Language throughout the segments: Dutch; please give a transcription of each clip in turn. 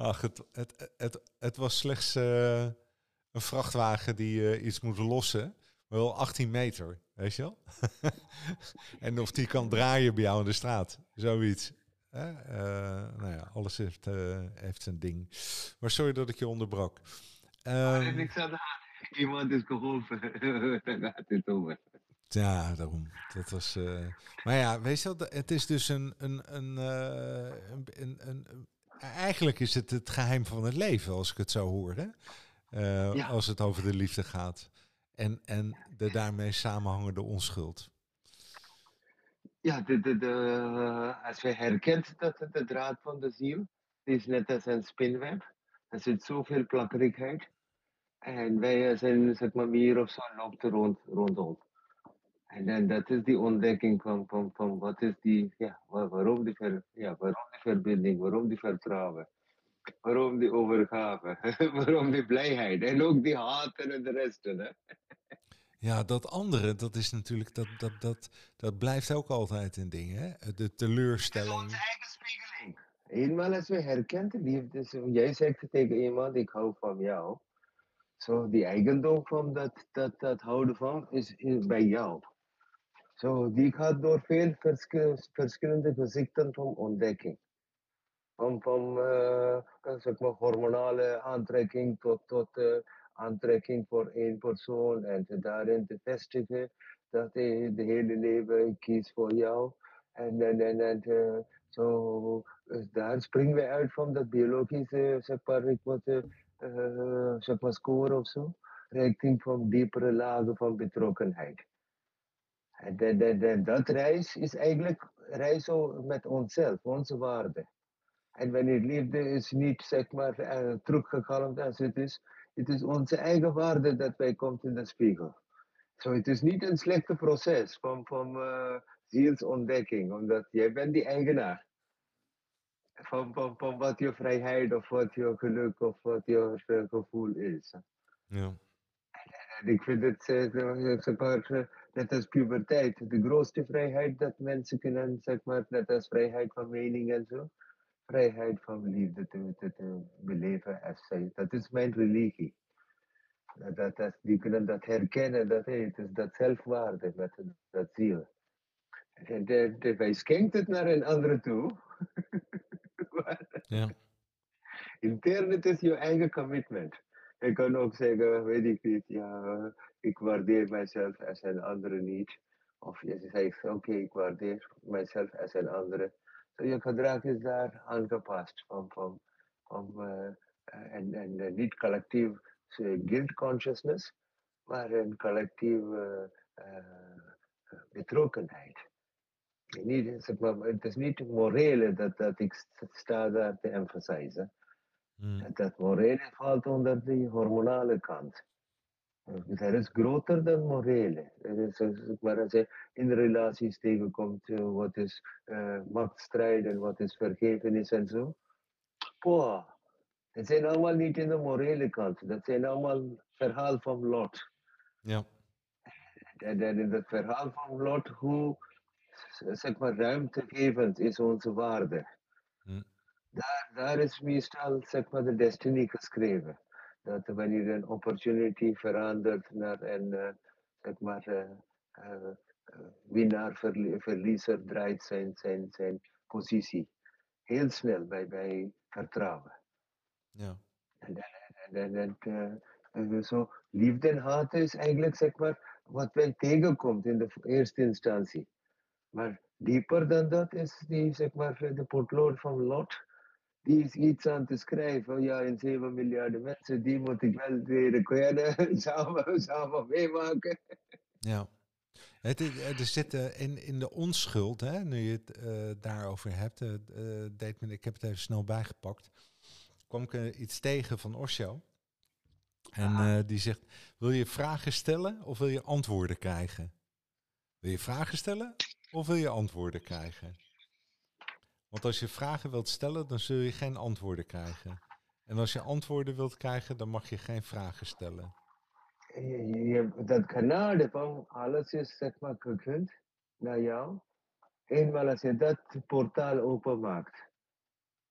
Ach, het was slechts een vrachtwagen die iets moet lossen. Wel 18 meter, weet je wel? En of die kan draaien bij jou in de straat. Zoiets. Nou ja, alles heeft zijn ding. Maar sorry dat ik je onderbrak. Maar er Ehm, niks aan de hand. Iemand is geholpen. Daar gaat het over. ja, daarom. Dat was. Maar ja, weet je wel, het is dus eigenlijk is het geheim van het leven, als ik het zo hoor. Hè? Ja, Als het over de liefde gaat. En de daarmee samenhangende onschuld. ja als wij herkent dat het de draad van de ziel, het is net als een spinweb. Er zit zoveel plakkerigheid. En wij zijn, zeg maar, meer of zo loopt er rondom. En dan dat is die ontdekking van wat is die, ja, waarom die verbinding, waarom die vertrouwen, waarom die overgave, waarom die blijheid en ook die haat en de rest. Hè? Ja, dat andere, dat is natuurlijk, dat blijft ook altijd een ding, hè? De Het is onze teleurstelling. eigen spiegeling. Eenmaal als we herkent de liefde, jij zegt tegen iemand, ik hou van jou. Zo, die eigendom van dat houden van is bij jou. Zo, die gaat door veel verschillende gezichten van ontdekking. Zeg maar, hormonale aantrekking tot aantrekking voor één persoon en daarin te vestigen dat hij de hele leven kiest voor jou. Zo, daar springen we uit van dat biologische, zeg maar, zeg maar, score of zo, richting van diepere lagen van betrokkenheid. En dat reis is eigenlijk reis met onszelf, onze waarde. En wanneer liefde is niet, zeg maar, teruggekalmd als het is onze eigen waarde dat wij komt in de spiegel. Zo, het is niet een slechte proces van zielsontdekking, omdat jij bent die eigenaar van wat je vrijheid of wat je geluk of wat je gevoel is. Ja. En ik vind het, zeg maar, net als puberteit, de grootste vrijheid dat mensen kunnen, zeg maar, net als vrijheid van mening en zo, vrijheid van liefde te beleven als zij. Dat is mijn religie. Die kunnen dat herkennen, dat hey, het is dat zelfwaarde, dat ziel. Wij schenkt het naar een andere toe. Maar Ja. intern het is je eigen commitment. Je kan ook zeggen, weet ik niet, ja, ik waardeer mijzelf als een andere niet. Of je zegt, oké, ik waardeer mijzelf als een andere. So, je gedrag is daar aangepast en niet collectief guilt consciousness, maar een collectief betrokkenheid. Niet, zeg maar, het is niet morele dat ik sta daar te emphasizen. Mm. Dat morele valt onder die hormonale kant. Er is groter dan morele. Er is, zeg maar, als je in relaties tegenkomt, wat is machtsstrijd en wat is vergevenis en zo. Poh, dat zijn allemaal niet in de morele kant. Dat zijn allemaal verhaal van Lot. Ja. En in het verhaal van Lot, hoe, zeg maar, ruimtegevend is onze waarde. Mm. Daar is meestal, zeg maar, de destiny geschreven. Dat wanneer een opportunity verandert naar een, zeg maar, winnaar-verliezer draait zijn positie. Heel snel bij vertrouwen. Ja. En, zo, liefde en haat is eigenlijk, zeg maar, wat wij tegenkomt in de eerste instantie. Maar dieper dan dat is die, zeg maar, de potlood van Lot. Die is iets aan te schrijven. Ja, in 7 miljarden mensen, die moet ik wel leren kennen, samen meemaken. Ja. Er zit in de onschuld, hè, nu je het daarover hebt, deed me, ik heb het even snel bijgepakt, kwam ik iets tegen van Osho. En Aha. die zegt, wil je vragen stellen of wil je antwoorden krijgen? Wil je vragen stellen of wil je antwoorden krijgen? Want als je vragen wilt stellen, dan zul je geen antwoorden krijgen. En als je antwoorden wilt krijgen, dan mag je geen vragen stellen. Dat genade van alles is, zeg maar, gegund naar jou. Eenmaal als je dat portaal openmaakt,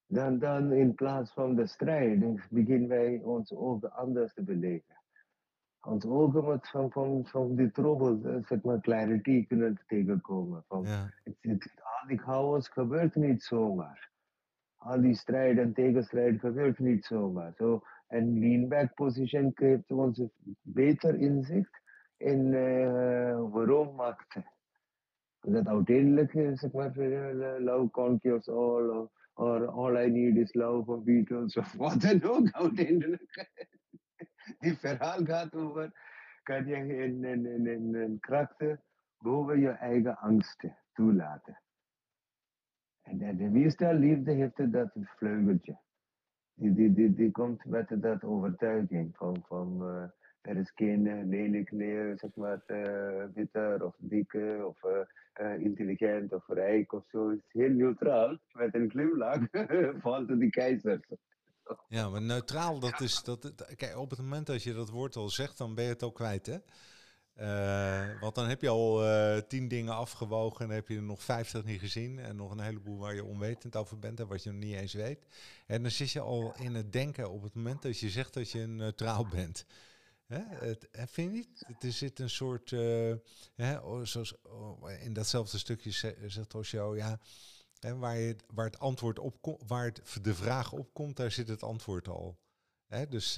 Dan in plaats van de strijd beginnen wij ons ogen anders te beleven. Ons ogen moet van die trouble, zeg maar, clarity kunnen tegenkomen. Ja, Al die chaos gebeurt niet zomaar. Al die strijd en tegenstrijd gebeurt niet zomaar. En lean-back position geeft ons beter inzicht in waarom maakte. Dat uiteindelijk, zeg maar, love conquers all, or all I need is love for Beatles, of wat dan ook, uiteindelijk. Die verhaal gaat over, kan je in krachten boven je eigen angsten toelaten. En de meeste liefde heeft dat vleugeltje. Die komt met dat overtuiging van er is geen lelijk, zeg maar, bitter of dikke of intelligent of rijk of zo. Het is heel neutraal. Met een glimlach valt die keizer. ja, maar neutraal, kijk, op het moment dat je dat woord al zegt, dan ben je het ook kwijt, hè? Want dan heb je al 10 dingen afgewogen en dan heb je er nog 50 niet gezien. En nog een heleboel waar je onwetend over bent en wat je nog niet eens weet. En dan zit je al in het denken op het moment dat je zegt dat je neutraal bent. Hè? Vind je niet? Er zit een soort, zoals in datzelfde stukje zegt Osho, ja, hè, waar het antwoord op komt, de vraag op komt, daar zit het antwoord al. Hè? Dus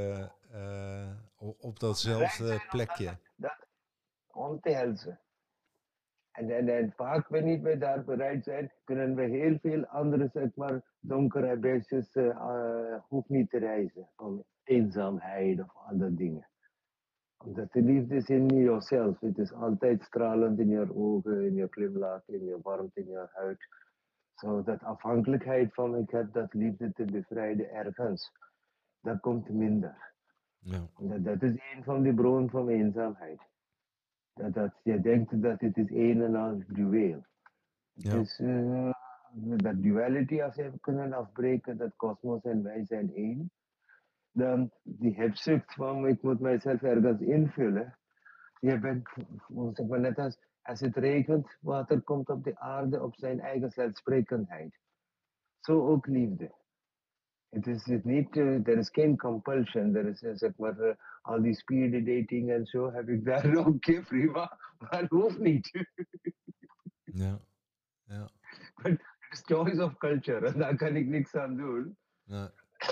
op Bereid datzelfde zijn om plekje. dat om te helpen. En vaak wanneer we daar bereid zijn, kunnen we heel veel andere, zeg maar, donkere beestjes hoeft niet te reizen. Van eenzaamheid of andere dingen. Omdat de liefde is in jezelf. Het is altijd stralend in je ogen, in je glimlach, in je warmte, in je huid. Zo dat afhankelijkheid van ik heb dat liefde te bevrijden ergens. Dat komt minder. Ja. Dat is een van de bronnen van eenzaamheid. Dat je denkt dat het is een en al dueel. Het Ja. is dat duality, als we kunnen afbreken, dat kosmos en wij zijn één. Dan die hebzucht van ik moet mijzelf ergens invullen. Je bent, zeg maar, net als het regent, water komt op de aarde op zijn eigen zelfsprekendheid. Zo ook liefde. Het is niet, er is geen compulsion. Er is, zeg maar, al die speed dating en zo heb ik daar ook prima, maar hoeft niet. Ja. Ja. But it's choice of culture, en daar kan ik niks aan doen. Ja.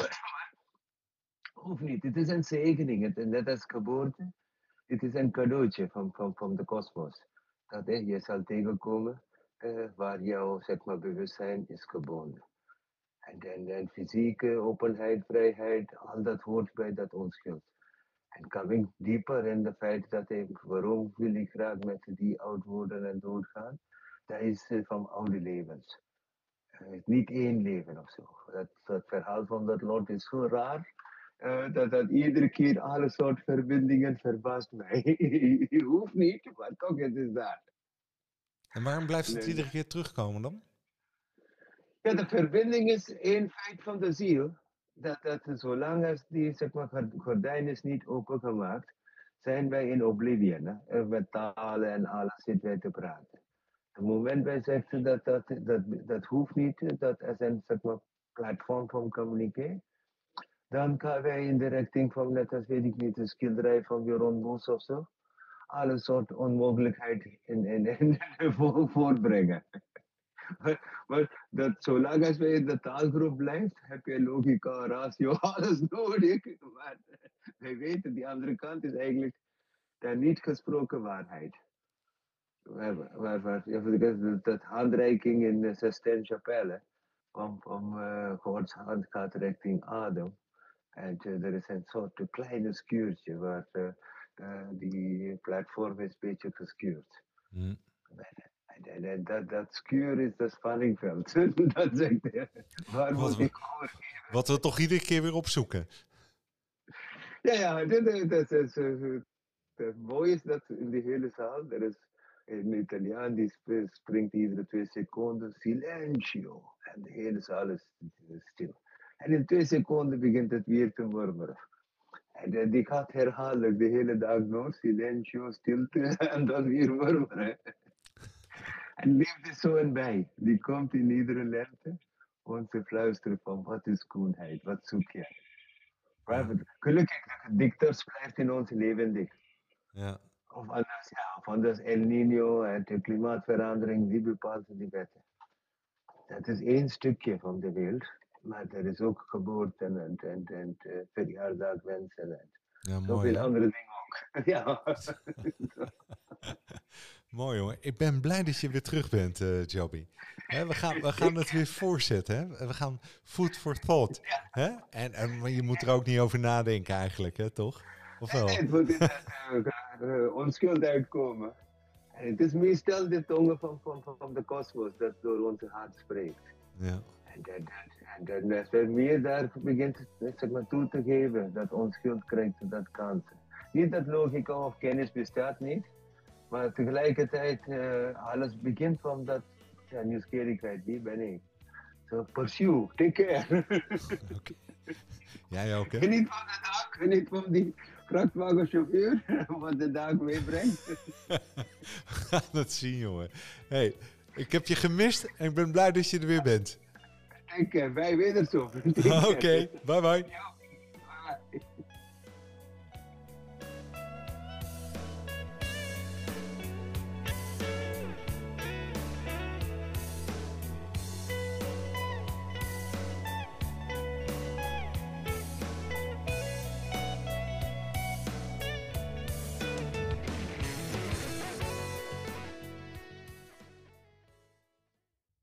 Hoeft niet. Het is een zegening. Het is net als geboorte. Het is een cadeautje van de kosmos. Dat je zal tegenkomen waar jouw, zeg maar, bewustzijn is gebonden. En fysieke openheid, vrijheid, al dat hoort bij dat onschuld. En coming dieper in de feit dat waarom wil ik graag met die oud worden en doodgaan, dat is van oude levens. Niet één leven of zo. Dat verhaal van dat lot is zo raar. Dat iedere keer alle soort verbindingen verbaast mij. Je hoeft niet, maar toch, het is daar. En waarom blijft het Nee. iedere keer terugkomen dan? Ja, de verbinding is één feit van de ziel. Dat zolang als die, zeg maar, gordijn is niet opengemaakt, zijn wij in oblivion. Hè? Met talen en alles zitten wij te praten. Het moment wij zeggen dat hoeft niet, dat is een, zeg maar, platform van communiceren. Dan gaan wij in de richting van, net als weet ik niet, een schilderij van Jeroen Boes of zo. Alle soort onmogelijkheid in voorbrengen. Maar dat zolang als wij in de taalgroep blijft, heb je logica, ratio, alles nodig. Maar wij weten, die andere kant is eigenlijk de niet gesproken waarheid. Dat handreiking in de Sistine Chapelle, om Gods hand gaat richting Adam. En er is een soort kleine schuurtje waar die platform is een beetje geschuurd. Hm. En dat schuur is het spanningveld. Dat zegt hij. Waar Wat, moet ik over? wat we toch iedere keer weer opzoeken. Ja, dat mooi is dat in de hele zaal, er is een Italiaan die springt iedere 2 seconden silentio. En de hele zaal is stil. En in 2 seconden begint het weer te murmeren. En die gaat herhalen de hele dag door, silentio, stilte, en dan weer murmeren. En liefde is zo een bij. Die komt in iedere lente Onze fluisteren van wat is koenheid, wat zoek je? Ja. Gelukkig, de dichters blijft in ons levendig. Ja. Of anders El Nino en de klimaatverandering, die bepaalt die wetten. Dat is één stukje van de wereld, maar er is ook geboorten en verjaardagwensen en Ja, mooi zoveel hè? andere dingen ook. Ja. Mooi jongen. Ik ben blij dat je weer terug bent, Joby. Hè, we gaan het weer voorzetten. Hè? We gaan food for thought. Hè? Maar je moet er ook niet over nadenken eigenlijk, hè, toch? Of wel? Het moet inderdaad onschuld uitkomen. En het is meestal de tongen van de kosmos dat door onze hart spreekt. Ja. En als we meer daar begint zeg maar, toe te geven, dat onschuld krijgt dat kansen. Niet dat logica of kennis bestaat niet, maar tegelijkertijd alles begint van dat nieuwsgierigheid. Wie ben ik? So pursue, take care. Okay. Jij ook, hè? Geniet van de dag, geniet van die vrachtwagenchauffeur, wat de dag meebrengt. We gaan het zien, jongen. Hey, ik heb je gemist en ik ben blij dat je er weer bent. Take care, wij wederzien. Oké, bye bye.